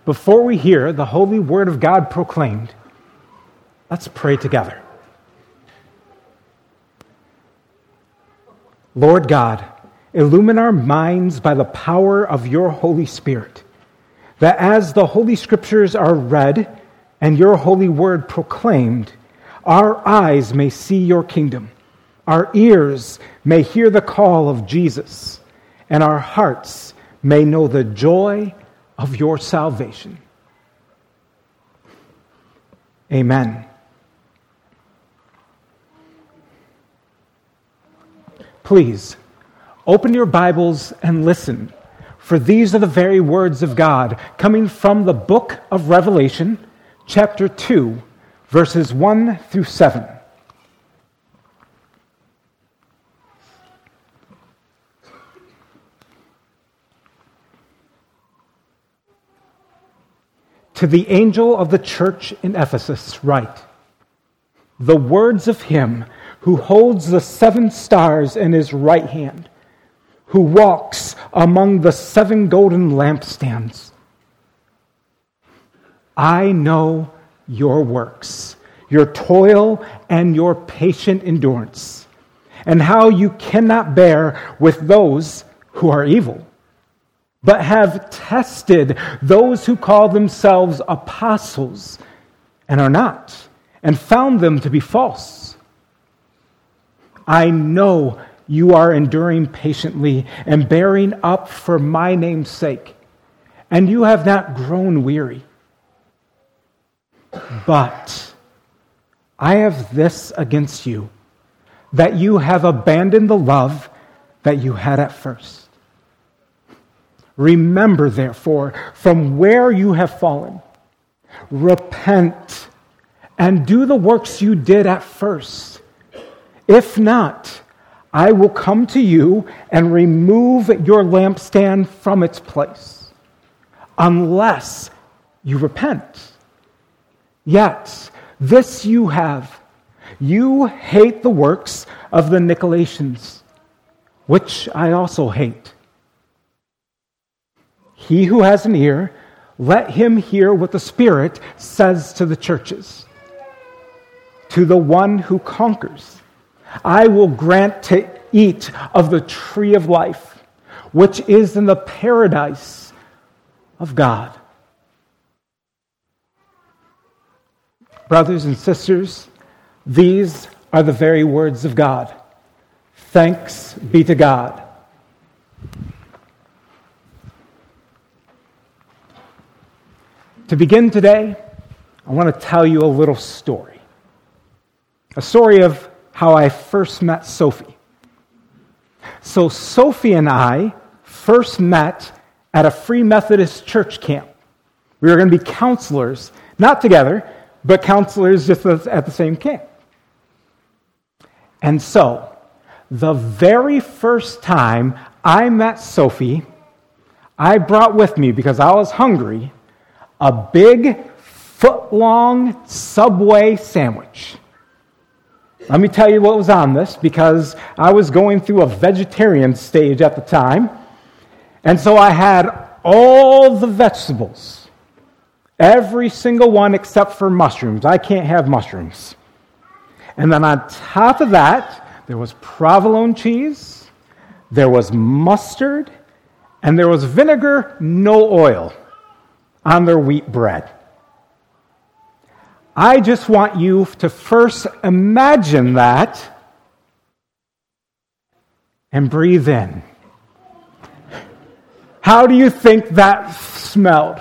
before we hear the holy word of God proclaimed, let's pray together. Lord God, illumine our minds by the power of your Holy Spirit, that as the Holy Scriptures are read and your holy word proclaimed, our eyes may see your kingdom, our ears may hear the call of Jesus, and our hearts may know the joy of your salvation. Amen. Please, open your Bibles and listen, for these are the very words of God coming from the book of Revelation, chapter 2, verses 1 through 7. To the angel of the church in Ephesus write, the words of him who holds the 7 stars in his right hand, who walks among the 7 golden lampstands. I know your works, your toil and your patient endurance, and how you cannot bear with those who are evil, but have tested those who call themselves apostles and are not, and found them to be false. I know you are enduring patiently and bearing up for my name's sake, and you have not grown weary. But I have this against you, that you have abandoned the love that you had at first. Remember, therefore, from where you have fallen. Repent and do the works you did at first. If not, I will come to you and remove your lampstand from its place, unless you repent. Yet, this you have. You hate the works of the Nicolaitans, which I also hate. He who has an ear, let him hear what the Spirit says to the churches. To the one who conquers, I will grant to eat of the tree of life, which is in the paradise of God. Brothers and sisters, these are the very words of God. Thanks be to God. To begin today, I want to tell you a little story. A story of how I first met Sophie. So Sophie and I first met at a Free Methodist church camp. We were going to be counselors, not together, but counselors just at the same camp. And so, the very first time I met Sophie, I brought with me, because I was hungry, a big, foot-long Subway sandwich. Let me tell you what was on this, because I was going through a vegetarian stage at the time. And so I had all the vegetables, every single one except for mushrooms. I can't have mushrooms. And then on top of that, there was provolone cheese, there was mustard, and there was vinegar, no oil, on their wheat bread. I just want you to first imagine that and breathe in. How do you think that smelled?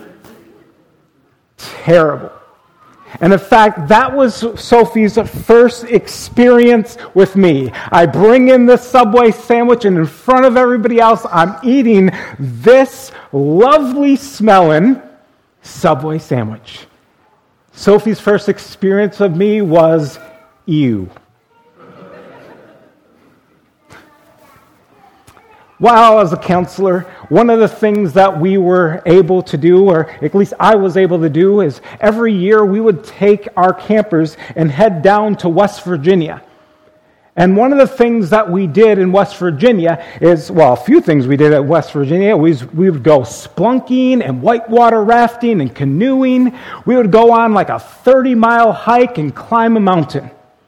Terrible. And in fact, that was Sophie's first experience with me. I bring in this Subway sandwich, and in front of everybody else, I'm eating this lovely smelling Subway sandwich. Sophie's first experience of me was, ew. While I was a counselor, one of the things that we were able to do, or at least I was able to do, is every year we would take our campers and head down to West Virginia. And one of the things that we did in West Virginia is, well, a few things we did at West Virginia. We would go splunking and whitewater rafting and canoeing. We would go on like a 30-mile hike and climb a mountain.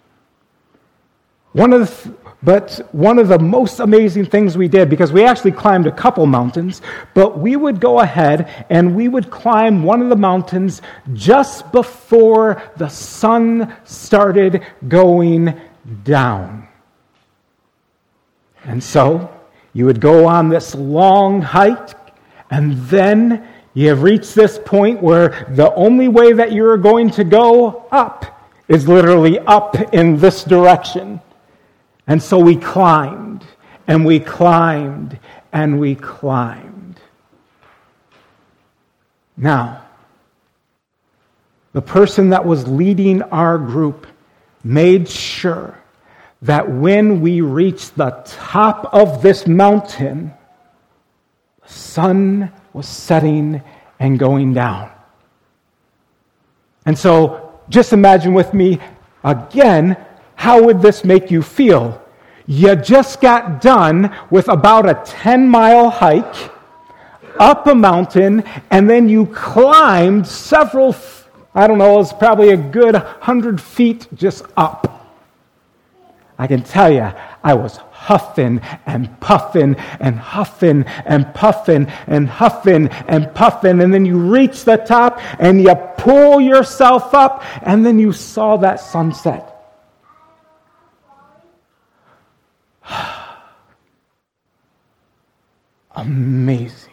One of the most amazing things we did, because we actually climbed a couple mountains, but we would go ahead and we would climb one of the mountains just before the sun started going down. And so you would go on this long hike, and then you have reached this point where the only way that you're going to go up is literally up in this direction. And so we climbed, and we climbed, and we climbed. Now, the person that was leading our group made sure that when we reached the top of this mountain, the sun was setting and going down. And so, just imagine with me again, how would this make you feel? You just got done with about a 10-mile hike up a mountain, and then you climbed several, I don't know, it was probably a good 100 feet just up. I can tell you, I was huffing and puffing and huffing and puffing and huffing and puffing, and then you reach the top and you pull yourself up, and then you saw that sunset. Amazing.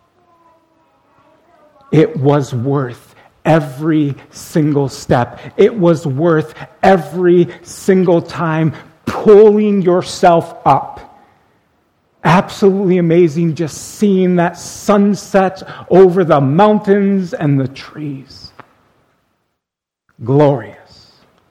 It was worth every single step. It was worth every single time pulling yourself up. Absolutely amazing just seeing that sunset over the mountains and the trees. Glorious.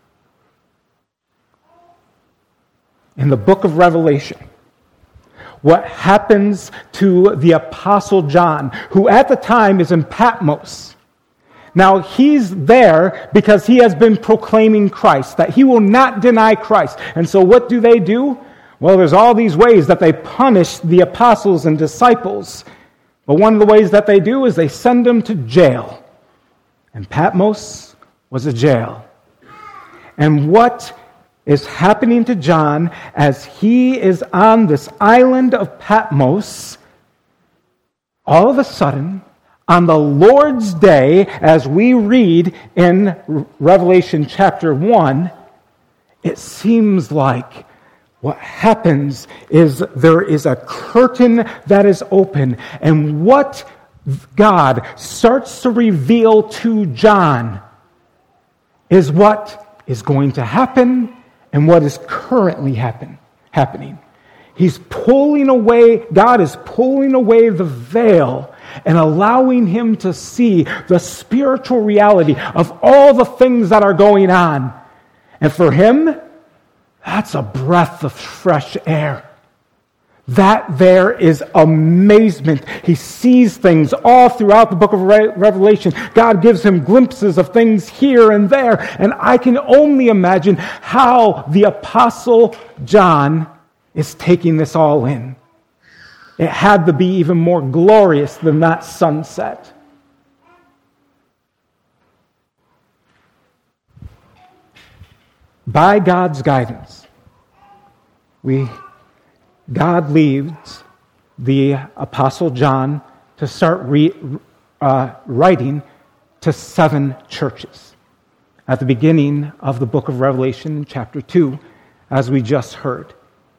In the book of Revelation, what happens to the Apostle John, who at the time is in Patmos. Now, he's there because he has been proclaiming Christ, that he will not deny Christ. And so what do? Well, there's all these ways that they punish the apostles and disciples. But one of the ways that they do is they send them to jail. And Patmos was a jail. And what is happening to John as he is on this island of Patmos, all of a sudden, on the Lord's day, as we read in Revelation chapter 1, it seems like what happens is there is a curtain that is open, and what God starts to reveal to John is what is going to happen and what is currently happening. He's pulling away, God is pulling away the veil and allowing him to see the spiritual reality of all the things that are going on. And for him, that's a breath of fresh air. That there is amazement. He sees things all throughout the book of Revelation. God gives him glimpses of things here and there. And I can only imagine how the Apostle John is taking this all in. It had to be even more glorious than that sunset. By God's guidance, God leads the Apostle John to start writing to 7 churches at the beginning of the book of Revelation, chapter 2, as we just heard.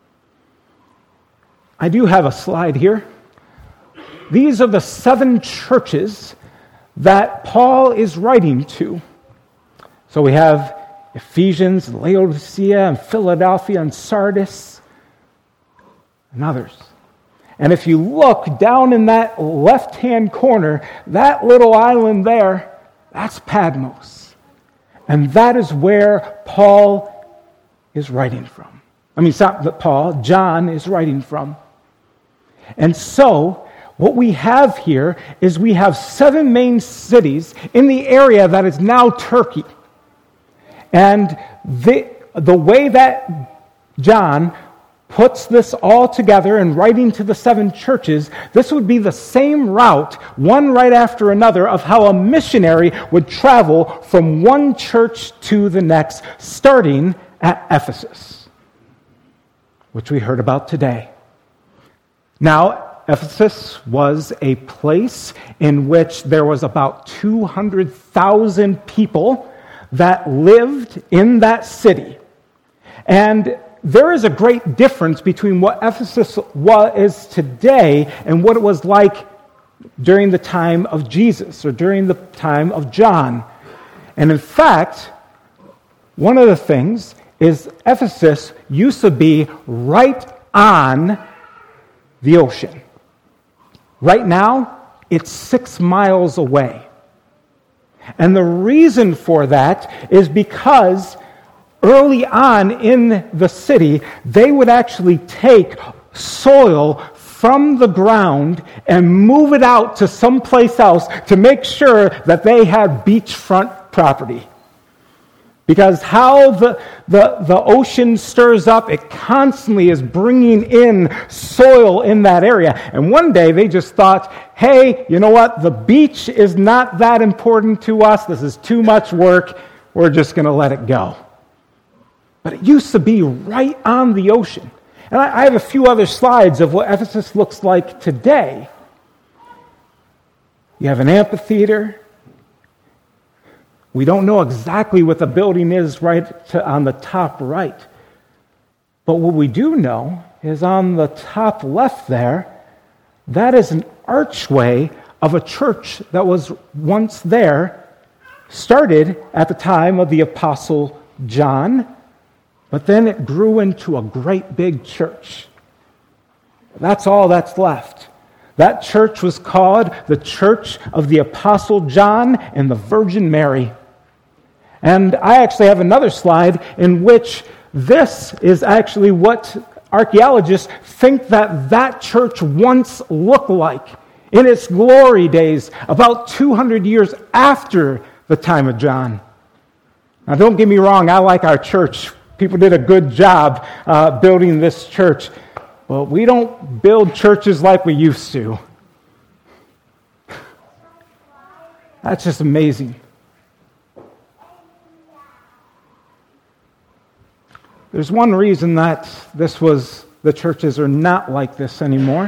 I do have a slide here. These are the 7 churches that Paul is writing to. So we have Ephesians, Laodicea, and Philadelphia, and Sardis, and others. And if you look down in that left-hand corner, that little island there, that's Patmos. And that is where Paul is writing from. I mean, it's not that Paul, John is writing from. And so, what we have here is we have 7 main cities in the area that is now Turkey. And the way that John puts this all together and writing to the 7 churches, this would be the same route, one right after another, of how a missionary would travel from one church to the next, starting at Ephesus, which we heard about today. Now, Ephesus was a place in which there was about 200,000 people that lived in that city. And there is a great difference between what Ephesus is today and what it was like during the time of Jesus or during the time of John. And in fact, one of the things is Ephesus used to be right on the ocean. Right now, it's 6 miles away. And the reason for that is because early on in the city, they would actually take soil from the ground and move it out to someplace else to make sure that they had beachfront property. Because how the ocean stirs up, it constantly is bringing in soil in that area. And one day they just thought, hey, you know what? The beach is not that important to us. This is too much work. We're just going to let it go. But it used to be right on the ocean. And I have a few other slides of what Ephesus looks like today. You have an amphitheater. We don't know exactly what the building is on the top right. But what we do know is on the top left there, that is an archway of a church that was once there, started at the time of the Apostle John, but then it grew into a great big church. That's all that's left. That church was called the Church of the Apostle John and the Virgin Mary. And I actually have another slide in which this is actually what archaeologists think that church once looked like in its glory days, about 200 years after the time of John. Now, don't get me wrong, I like our church. People did a good job building this church, but we don't build churches like we used to. That's just amazing. There's one reason that the churches are not like this anymore.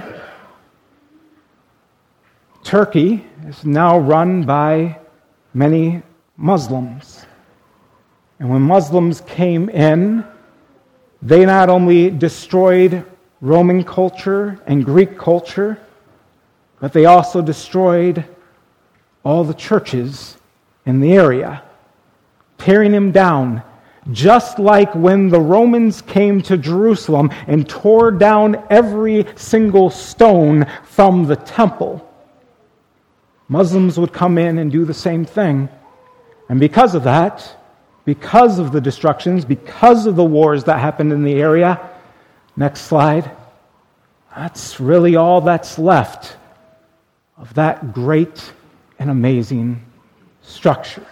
Turkey is now run by many Muslims. And when Muslims came in, they not only destroyed Roman culture and Greek culture, but they also destroyed all the churches in the area, tearing them down. Just like when the Romans came to Jerusalem and tore down every single stone from the temple, Muslims would come in and do the same thing. And because of that, because of the destructions, because of the wars that happened in the area, next slide, that's really all that's left of that great and amazing structure.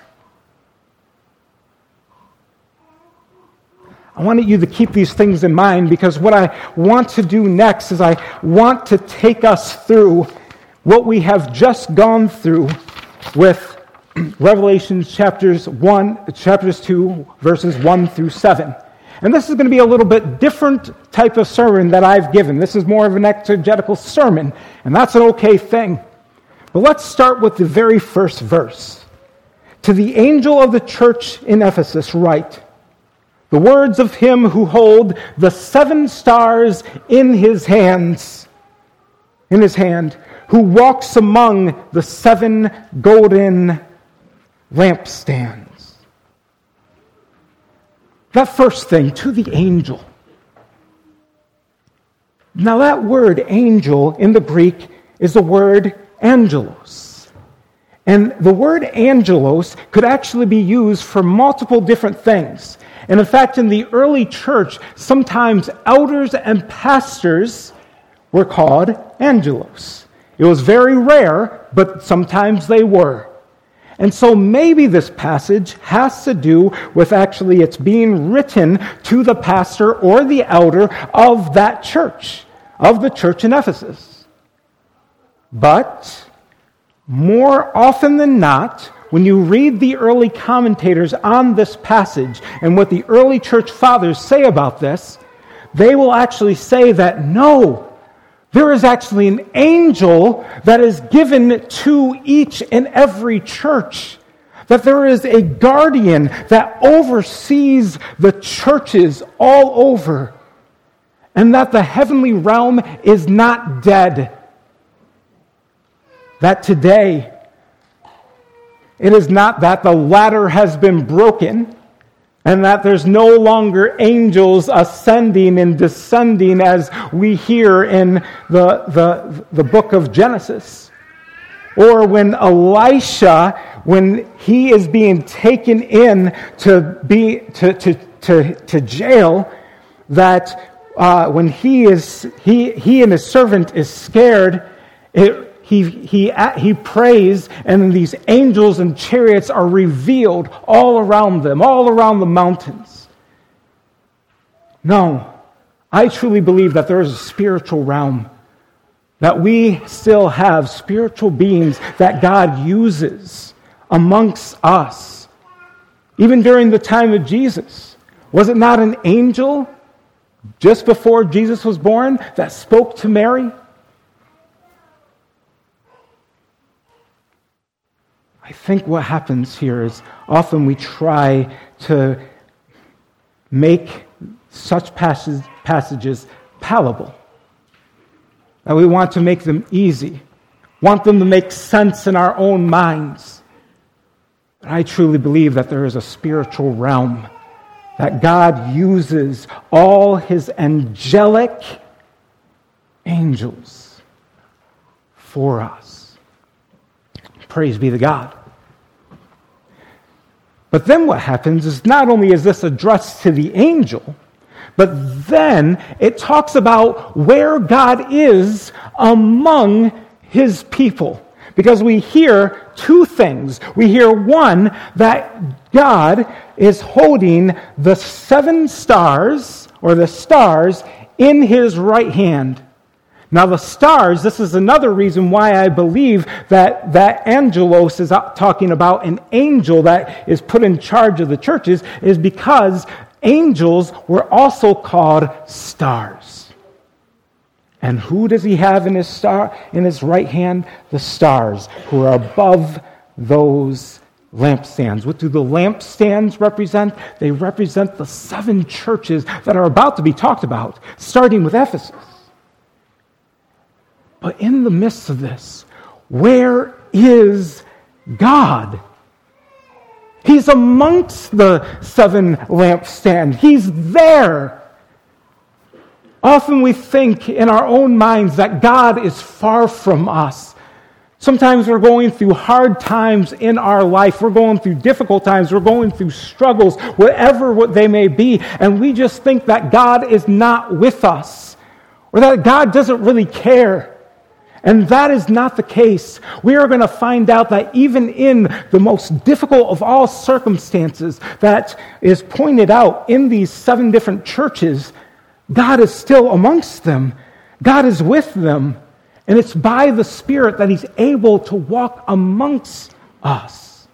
I wanted you to keep these things in mind because what I want to do next is I want to take us through what we have just gone through with Revelation chapters 2, verses 1 through 7. And this is going to be a little bit different type of sermon that I've given. This is more of an exegetical sermon, and that's an okay thing. But let's start with the very first verse. To the angel of the church in Ephesus write, the words of him who hold the 7 stars in his hand, who walks among the 7 golden lampstands. That first thing, to the angel. Now that word angel in the Greek is the word angelos. And the word angelos could actually be used for multiple different things. And in fact, in the early church, sometimes elders and pastors were called angelos. It was very rare, but sometimes they were. And so maybe this passage has to do with actually it's being written to the pastor or the elder of that church, of the church in Ephesus. But more often than not, when you read the early commentators on this passage and what the early church fathers say about this, they will actually say that no, there is actually an angel that is given to each and every church. That there is a guardian that oversees the churches all over. And that the heavenly realm is not dead. That today, it is not that the ladder has been broken, and that there's no longer angels ascending and descending as we hear in the book of Genesis. Or when Elisha, when he is being taken in to jail, that when he and his servant is scared, he prays, and then these angels and chariots are revealed all around them, all around the mountains. No, I truly believe that there is a spiritual realm, that we still have spiritual beings that God uses amongst us. Even during the time of Jesus, was it not an angel just before Jesus was born that spoke to Mary? I think what happens here is often we try to make such passages palatable. That we want to make them easy, want them to make sense in our own minds. But I truly believe that there is a spiritual realm, that God uses all his angelic angels for us. Praise be to God. But then what happens is not only is this addressed to the angel, but then it talks about where God is among his people. Because we hear two things. We hear one, that God is holding the 7 stars, or the stars, in his right hand. Now the stars, this is another reason why I believe that angelos is talking about an angel that is put in charge of the churches, is because angels were also called stars. And who does he have in his right hand? The stars, who are above those lampstands. What do the lampstands represent? They represent the 7 churches that are about to be talked about, starting with Ephesus. But in the midst of this, where is God? He's amongst the 7 lampstands. He's there. Often we think in our own minds that God is far from us. Sometimes we're going through hard times in our life. We're going through difficult times. We're going through struggles, whatever they may be. And we just think that God is not with us, or that God doesn't really care. And that is not the case. We are going to find out that even in the most difficult of all circumstances that is pointed out in these 7 different churches, God is still amongst them. God is with them. And it's by the Spirit that he's able to walk amongst us.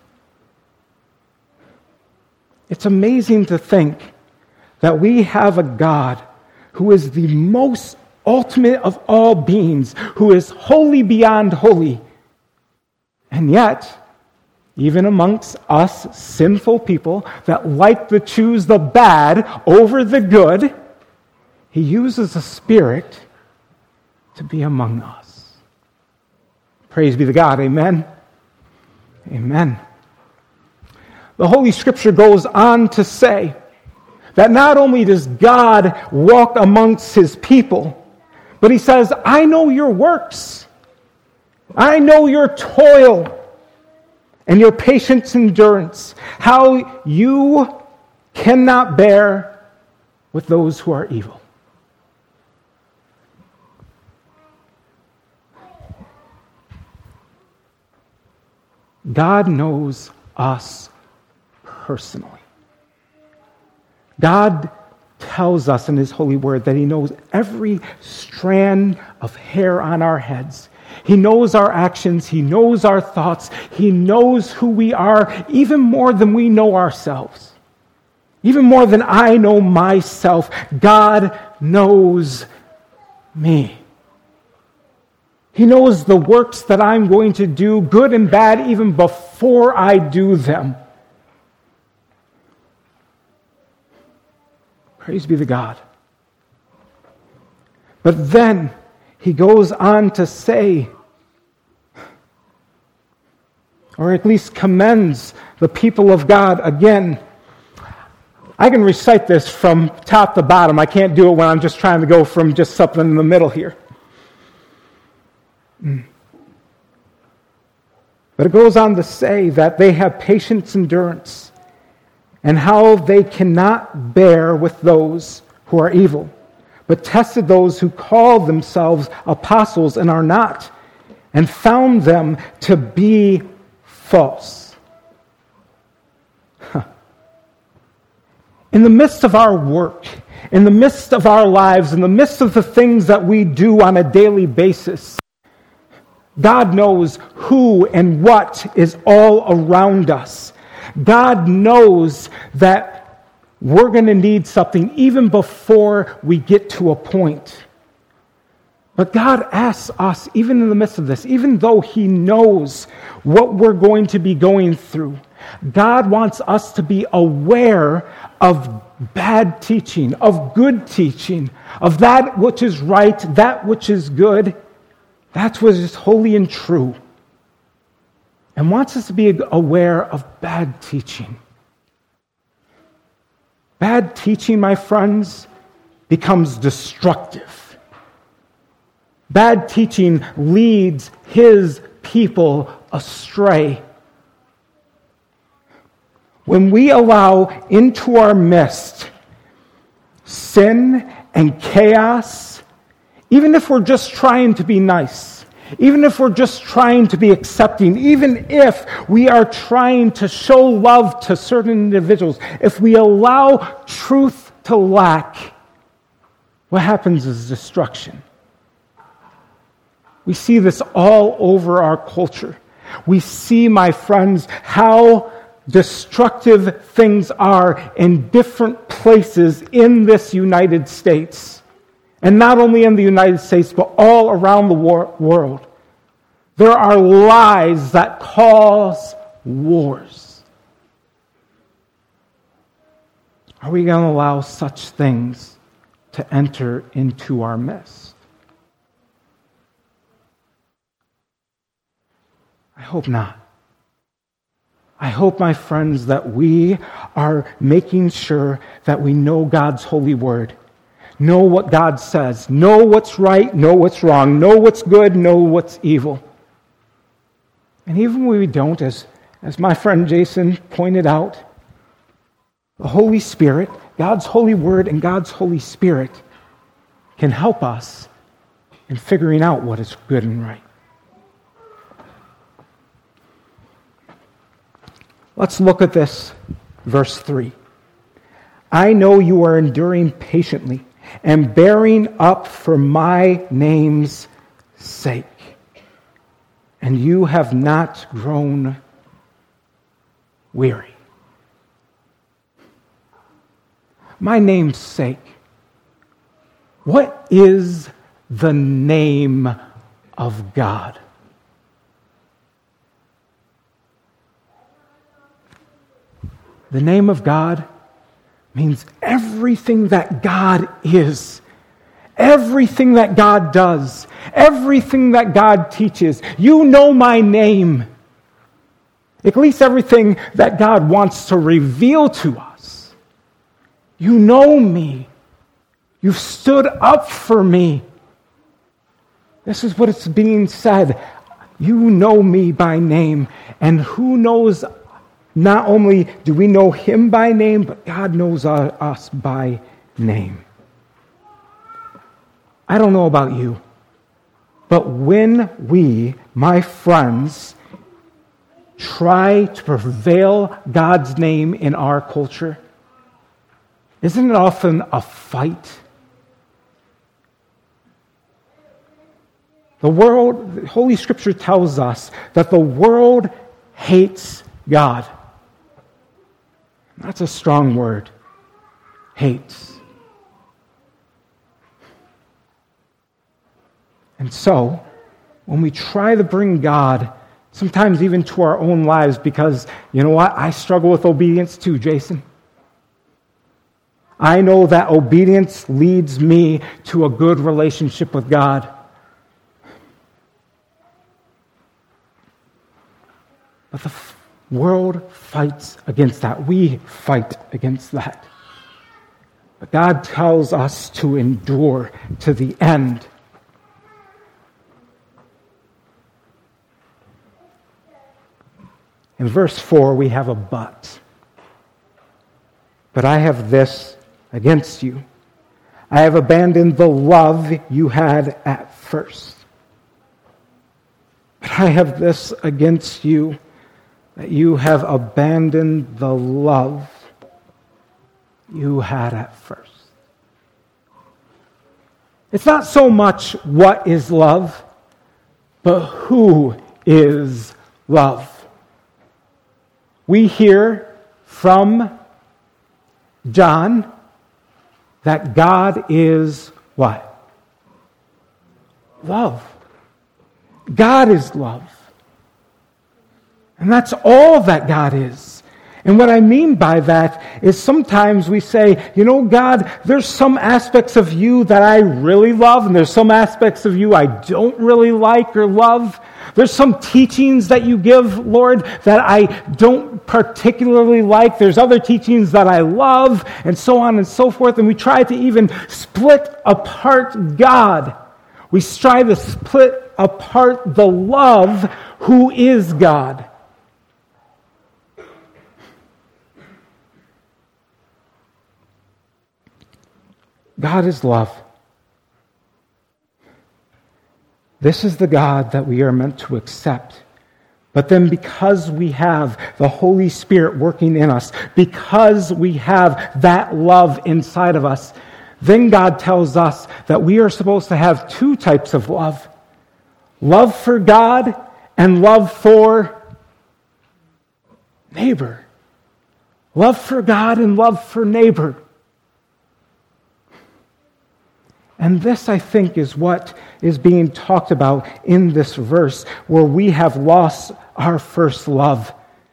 It's amazing to think that we have a God who is the most ultimate of all beings, who is holy beyond holy. And yet, even amongst us sinful people that like to choose the bad over the good, he uses the Spirit to be among us. Praise be to God. Amen. Amen. The Holy Scripture goes on to say that not only does God walk amongst his people, but he says, I know your works. I know your toil and your patience endurance, how you cannot bear with those who are evil. God knows us personally. God tells us in His holy word that He knows every strand of hair on our heads. He knows our actions. He knows our thoughts. He knows who we are even more than we know ourselves. Even more than I know myself. God knows me. He knows the works that I'm going to do, good and bad, even before I do them. Praise be to God. But then he goes on to say, or at least commends the people of God again. I can recite this from top to bottom. I can't do it when I'm just trying to go from just something in the middle here. But it goes on to say that they have patience, endurance, and how they cannot bear with those who are evil, but tested those who call themselves apostles and are not, and found them to be false. In the midst of our work, in the midst of our lives, in the midst of the things that we do on a daily basis, God knows who and what is all around us. God knows that we're going to need something even before we get to a point. But God asks us, even in the midst of this, even though He knows what we're going to be going through, God wants us to be aware of bad teaching, of good teaching, of that which is right, that which is good, that which is holy and true, and wants us to be aware of bad teaching. Bad teaching, my friends, becomes destructive. Bad teaching leads His people astray. When we allow into our midst sin and chaos, even if we're just trying to be nice, even if we're just trying to be accepting, even if we are trying to show love to certain individuals, if we allow truth to lack, what happens is destruction. We see this all over our culture. We see, my friends, how destructive things are in different places in this United States. And not only in the United States, but all around the world. There are lies that cause wars. Are we going to allow such things to enter into our midst? I hope not. I hope, my friends, that we are making sure that we know God's holy word. Know what God says. Know what's right, know what's wrong. Know what's good, know what's evil. And even when we don't, as my friend Jason pointed out, the Holy Spirit, God's holy word and God's Holy Spirit can help us in figuring out what is good and right. Let's look at this, verse 3. I know you are enduring patiently and bearing up for my name's sake, and you have not grown weary. My name's sake. What is the name of God? The name of God means everything that God is, everything that God does, everything that God teaches. You know my name. At least everything that God wants to reveal to us. You know me. You've stood up for me. This is what it's being said. You know me by name. And who knows? Not only do we know Him by name, but God knows us by name. I don't know about you, but when we, my friends, try to prevail God's name in our culture? Isn't it often a fight? The world, Holy Scripture tells us that the world hates God. That's a strong word. Hates. And so, when we try to bring God, sometimes even to our own lives, because, you know what, I struggle with obedience too, Jason. I know that obedience leads me to a good relationship with God. But the world fights against that. We fight against that. But God tells us to endure to the end. In verse 4, we have a but. But I have this against you. I have abandoned the love you had at first. But I have this against you, that you have abandoned the love you had at first. It's not so much what is love, but who is love. We hear from John that God is what? Love. God is love. And that's all that God is. And what I mean by that is sometimes we say, you know, God, there's some aspects of you that I really love, and there's some aspects of you I don't really like or love. There's some teachings that you give, Lord, that I don't particularly like. There's other teachings that I love, and so on and so forth. And we try to even split apart God. We strive to split apart the love who is God. God is love. This is the God that we are meant to accept. But then because we have the Holy Spirit working in us, because we have that love inside of us, then God tells us that we are supposed to have two types of love. Love for God and love for neighbor. Love for God and love for neighbor. And this, I think, is what is being talked about in this verse, where we have lost our first love.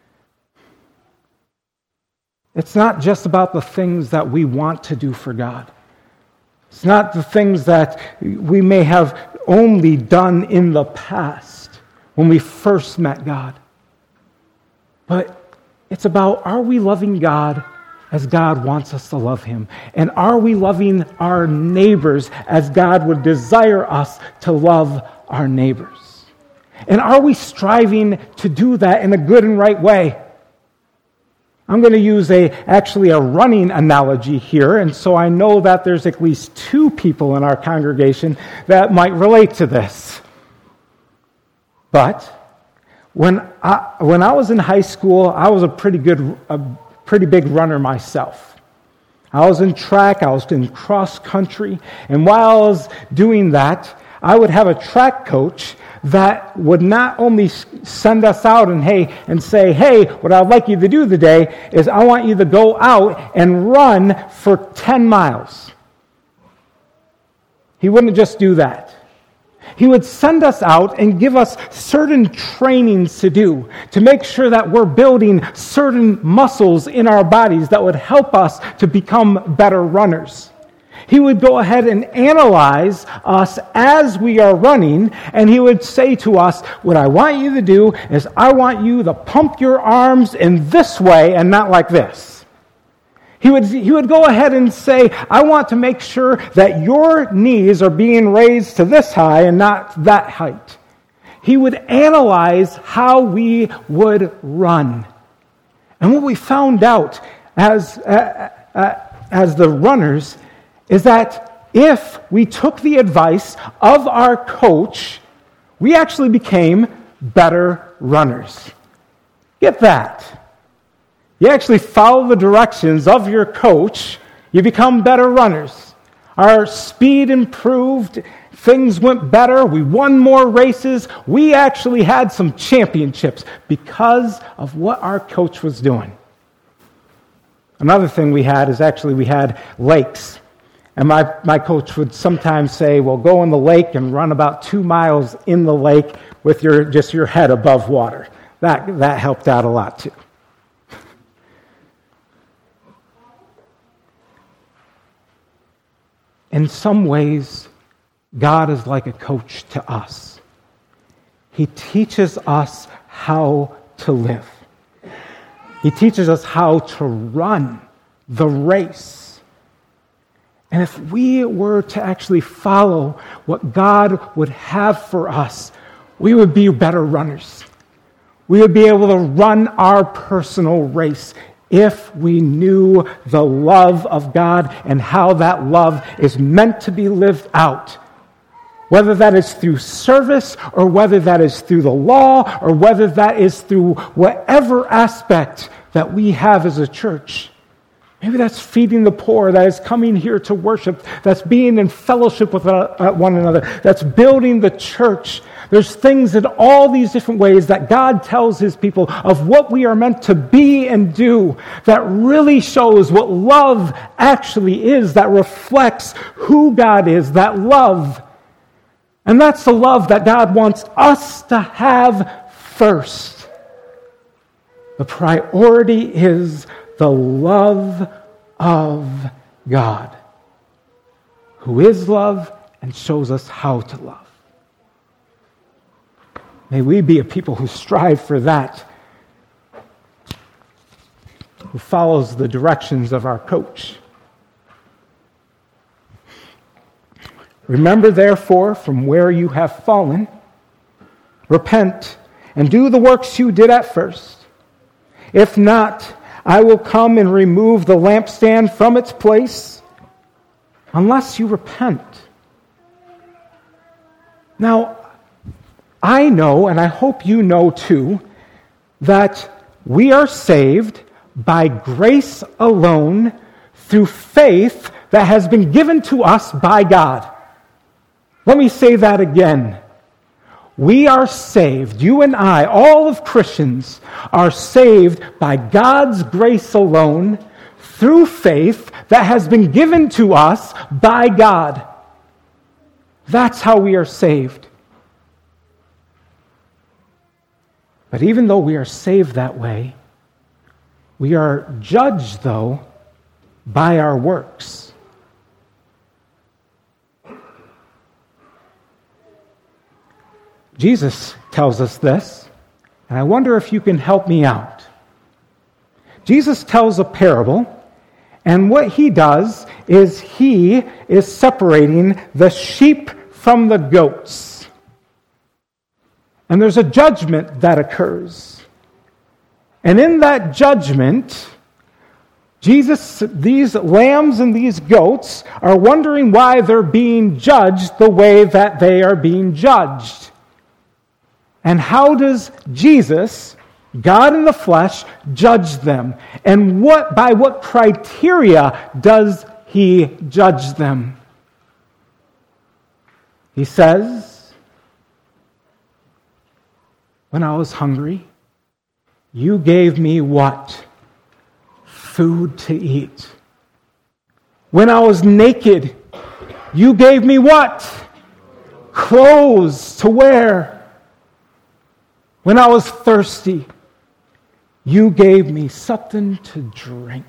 It's not just about the things that we want to do for God. It's not the things that we may have only done in the past when we first met God. But it's about, are we loving God as God wants us to love Him? And are we loving our neighbors as God would desire us to love our neighbors? And are we striving to do that in a good and right way? I'm going to use actually a running analogy here, and so I know that there's at least two people in our congregation that might relate to this. But when I was in high school, I was a pretty big runner myself. I was in track, I was in cross country, and while I was doing that, I would have a track coach that would not only send us out and say, hey, what I'd like you to do today is I want you to go out and run for 10 miles. He wouldn't just do that. He would send us out and give us certain trainings to do to make sure that we're building certain muscles in our bodies that would help us to become better runners. He would go ahead and analyze us as we are running, and he would say to us, what I want you to do is I want you to pump your arms in this way and not like this. He would go ahead and say, I want to make sure that your knees are being raised to this high and not that height. He would analyze how we would run. And what we found out as the runners is that if we took the advice of our coach, we actually became better runners. Get that. You actually follow the directions of your coach, you become better runners. Our speed improved, things went better, we won more races, we actually had some championships because of what our coach was doing. Another thing we had is actually we had lakes. And my coach would sometimes say, well, go in the lake and run about 2 miles in the lake with your head above water. That helped out a lot too. In some ways, God is like a coach to us. He teaches us how to live. He teaches us how to run the race. And if we were to actually follow what God would have for us, we would be better runners. We would be able to run our personal race if we knew the love of God and how that love is meant to be lived out. Whether that is through service or whether that is through the law or whether that is through whatever aspect that we have as a church. Maybe that's feeding the poor, that is coming here to worship, that's being in fellowship with one another, that's building the church. There's things in all these different ways that God tells his people of what we are meant to be and do that really shows what love actually is, that reflects who God is, that love. And that's the love that God wants us to have first. The priority is the love of God, who is love and shows us how to love. May we be a people who strive for that, who follows the directions of our coach. Remember, therefore, from where you have fallen, repent and do the works you did at first. If not, I will come and remove the lampstand from its place unless you repent. Now, I know, and I hope you know too, that we are saved by grace alone through faith that has been given to us by God. Let me say that again. We are saved, you and I, all of Christians, are saved by God's grace alone through faith that has been given to us by God. That's how we are saved. But even though we are saved that way, we are judged, though, by our works. Jesus tells us this, and I wonder if you can help me out. Jesus tells a parable, and what he does is he is separating the sheep from the goats. And there's a judgment that occurs. And in that judgment, these lambs and these goats are wondering why they're being judged the way that they are being judged. And how does Jesus, God in the flesh, judge them? And by what criteria does he judge them? He says, when I was hungry, you gave me what? Food to eat. When I was naked, you gave me what? Clothes to wear. When I was thirsty, you gave me something to drink.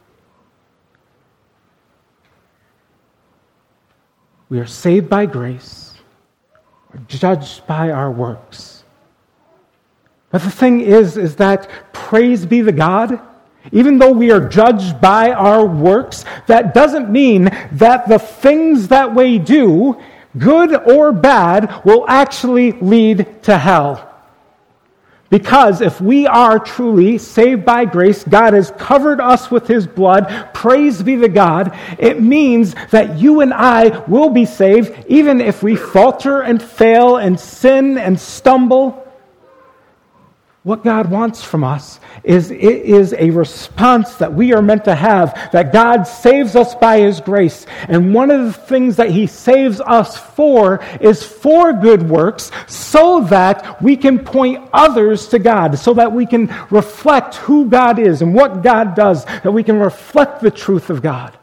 We are saved by grace. We're judged by our works. But the thing is that praise be the God, even though we are judged by our works, that doesn't mean that the things that we do, good or bad, will actually lead to hell. Because if we are truly saved by grace, God has covered us with his blood, praise be the God, it means that you and I will be saved even if we falter and fail and sin and stumble. What God wants from us is a response that we are meant to have, that God saves us by His grace. And one of the things that He saves us for is for good works, so that we can point others to God, so that we can reflect who God is and what God does, that we can reflect the truth of God.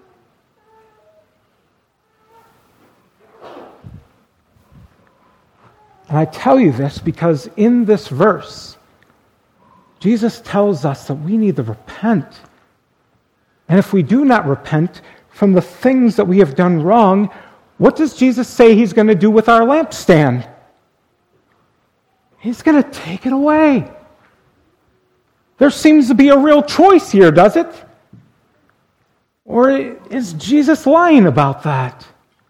And I tell you this because in this verse, Jesus tells us that we need to repent. And if we do not repent from the things that we have done wrong, what does Jesus say He's going to do with our lampstand? He's going to take it away. There seems to be a real choice here, does it? Or is Jesus lying about that?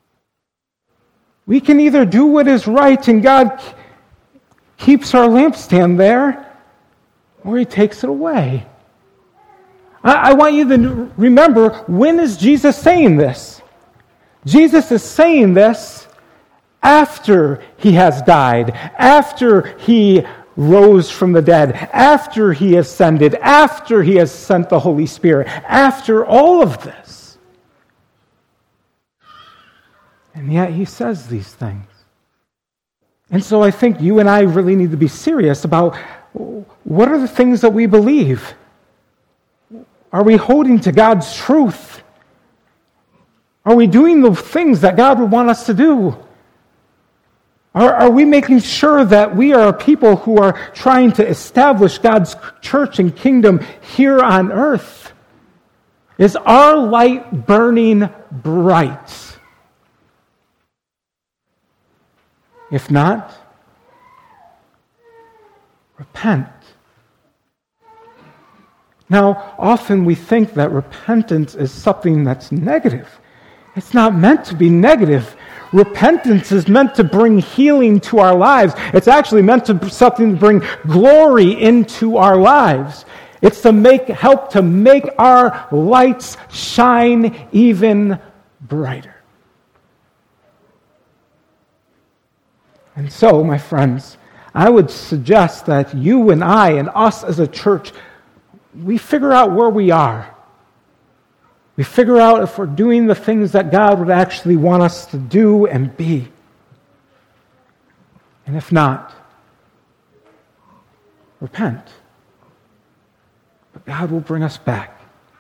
We can either do what is right and God keeps our lampstand there, or He takes it away. I want you to remember, when is Jesus saying this? Jesus is saying this after He has died, after He rose from the dead, after He ascended, after He has sent the Holy Spirit, after all of this. And yet He says these things. And so I think you and I really need to be serious about what are the things that we believe. Are we holding to God's truth? Are we doing the things that God would want us to do? Are we making sure that we are a people who are trying to establish God's church and kingdom here on earth? Is our light burning bright? If not, repent. Now, often we think that repentance is something that's negative. It's not meant to be negative. Repentance is meant to bring healing to our lives. It's actually meant to something to bring glory into our lives. It's to help to make our lights shine even brighter. And so, my friends, I would suggest that you and I and us as a church, we figure out where we are. We figure out if we're doing the things that God would actually want us to do and be. And if not, repent. But God will bring us back.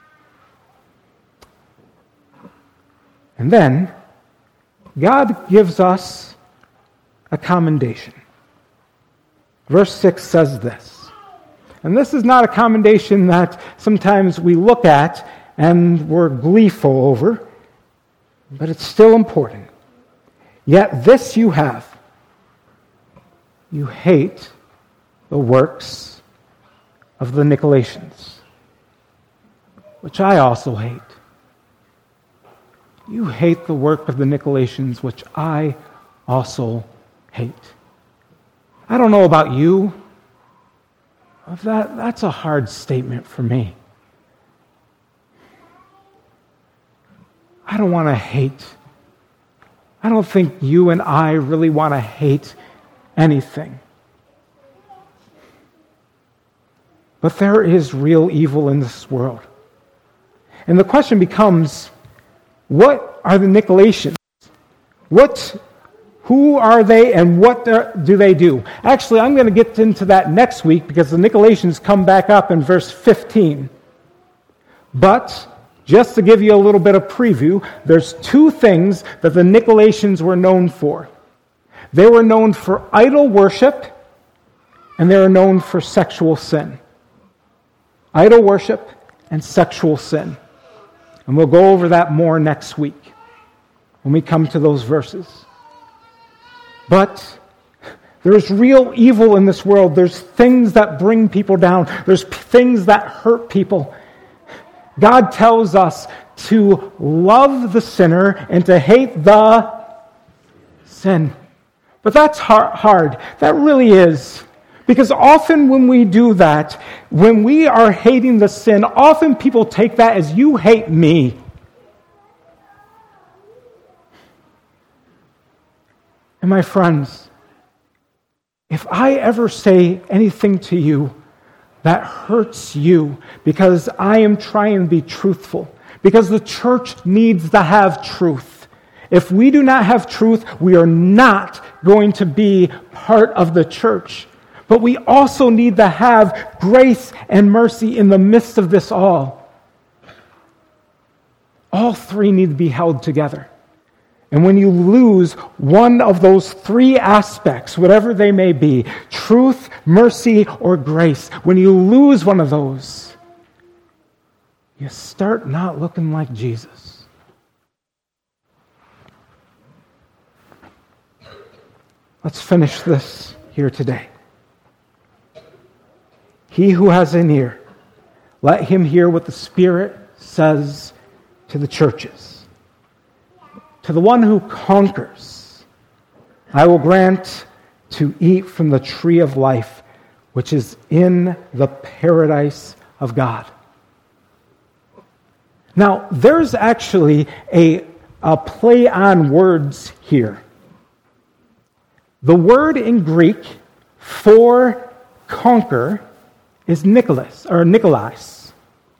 And then, God gives us a commendation. Verse 6 says this. And this is not a commendation that sometimes we look at and we're gleeful over, but it's still important. Yet this you have. You hate the works of the Nicolaitans, which I also hate. You hate the work of the Nicolaitans, which I also hate. I don't know about you, but that's a hard statement for me. I don't want to hate. I don't think you and I really want to hate anything. But there is real evil in this world. And the question becomes, what are the Nicolaitans? Who are they and what do they do? Actually, I'm going to get into that next week because the Nicolaitans come back up in verse 15. But, just to give you a little bit of preview, there's two things that the Nicolaitans were known for. They were known for idol worship, and they were known for sexual sin. Idol worship and sexual sin. And we'll go over that more next week when we come to those verses. But there's real evil in this world. There's things that bring people down. There's things that hurt people. God tells us to love the sinner and to hate the sin. But that's hard. That really is. Because often when we do that, when we are hating the sin, often people take that as you hate me. And my friends, if I ever say anything to you that hurts you because I am trying to be truthful, because the church needs to have truth. If we do not have truth, we are not going to be part of the church. But we also need to have grace and mercy in the midst of this all. All three need to be held together. And when you lose one of those three aspects, whatever they may be, truth, mercy, or grace, when you lose one of those, you start not looking like Jesus. Let's finish this here today. He who has an ear, let him hear what the Spirit says to the churches. To the one who conquers, I will grant to eat from the tree of life, which is in the paradise of God. Now, there's actually a play on words here. The word in Greek for conquer is Nikolais.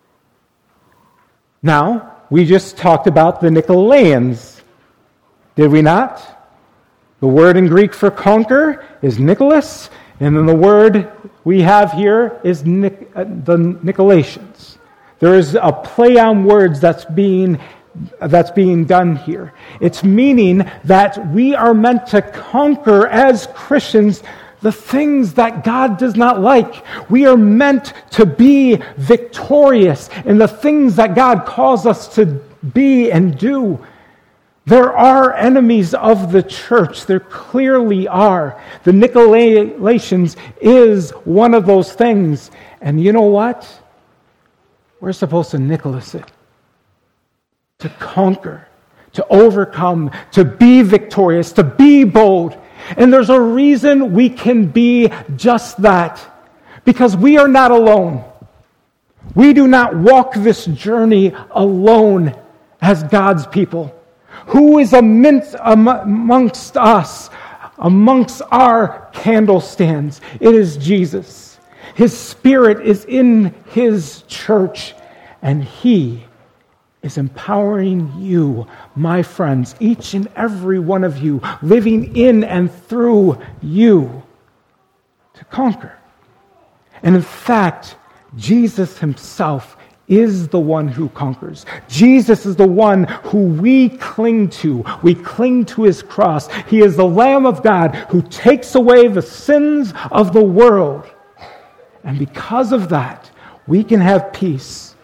Now, we just talked about the Nicolaitans, did we not? The word in Greek for conquer is Nicholas, and then the word we have here is the Nicolaitans. There is a play on words that's being done here. It's meaning that we are meant to conquer as Christians the things that God does not like. We are meant to be victorious in the things that God calls us to be and do. There are enemies of the church. There clearly are. The Nicolaitans is one of those things. And you know what? We're supposed to Nicholas it. To conquer, to overcome, to be victorious, to be bold. And there's a reason we can be just that. Because we are not alone. We do not walk this journey alone as God's people. Who is amongst us, amongst our candlestands? It is Jesus. His Spirit is in His church, and He is empowering you, my friends, each and every one of you, living in and through you, to conquer. And in fact, Jesus Himself is the one who conquers. Jesus is the one who we cling to. We cling to His cross. He is the Lamb of God who takes away the sins of the world. And because of that, we can have peace.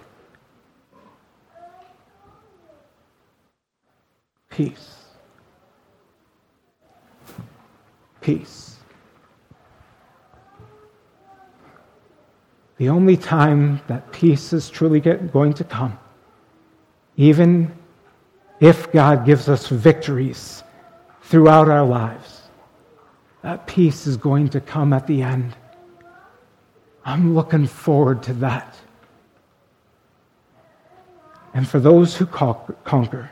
Peace. Peace. The only time that peace is truly going to come, even if God gives us victories throughout our lives, that peace is going to come at the end. I'm looking forward to that. And for those who conquer,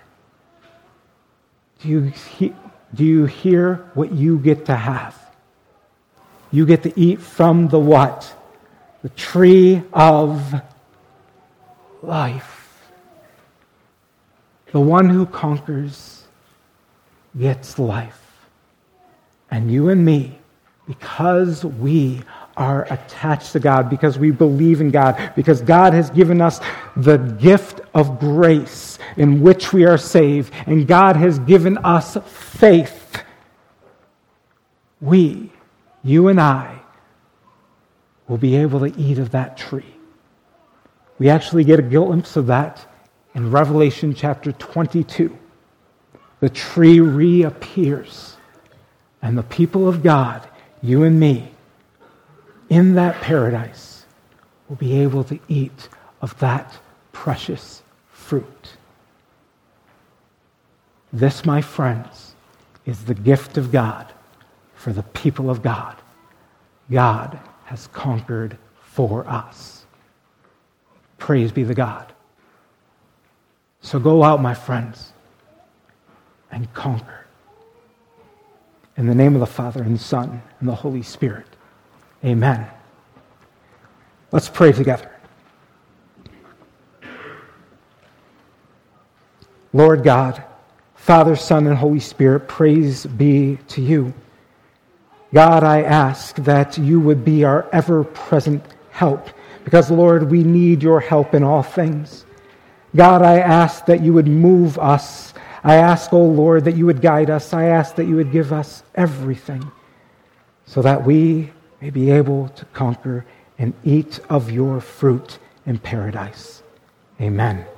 do you hear what you get to have? You get to eat from the what? The tree of life. The one who conquers gets life. And you and me, because we are attached to God, because we believe in God, because God has given us the gift of grace in which we are saved, and God has given us faith, you and I, will be able to eat of that tree. We actually get a glimpse of that in Revelation chapter 22. The tree reappears, and the people of God, you and me, in that paradise, will be able to eat of that precious fruit. This, my friends, is the gift of God for the people of God. God has conquered for us. Praise be to God. So go out, my friends, and conquer. In the name of the Father, and the Son, and the Holy Spirit. Amen. Let's pray together. Lord God, Father, Son, and Holy Spirit, praise be to you. God, I ask that you would be our ever-present help, because, Lord, we need your help in all things. God, I ask that you would move us. I ask, O Lord, that you would guide us. I ask that you would give us everything so that we may be able to conquer and eat of your fruit in paradise. Amen.